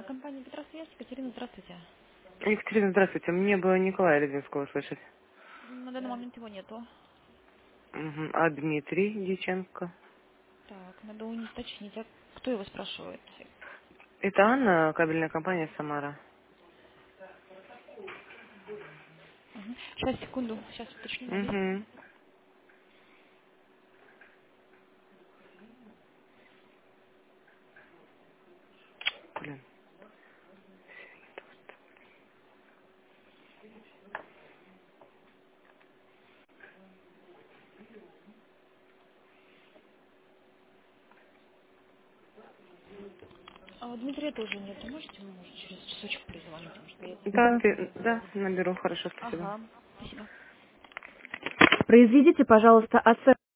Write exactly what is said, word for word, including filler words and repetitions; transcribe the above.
Компания Петросвязь. Екатерина, здравствуйте. Екатерина, здравствуйте. Мне бы Николая Лединского слышать. На данный момент его нету. Мгм. А Дмитрий Дьяченко? Так, надо у них уточнить, а кто его спрашивает? Это Анна, кабельная компания «Самара». Мгм. Сейчас, секунду, сейчас уточню момент. Угу. Блин. А вот Дмитрия тоже нет. Можете, может, через часочек перезвонить, может, приедет? Да, ты- да, наберу. Хорошо, спасибо. Ага, спасибо. Произведите, пожалуйста, оценку.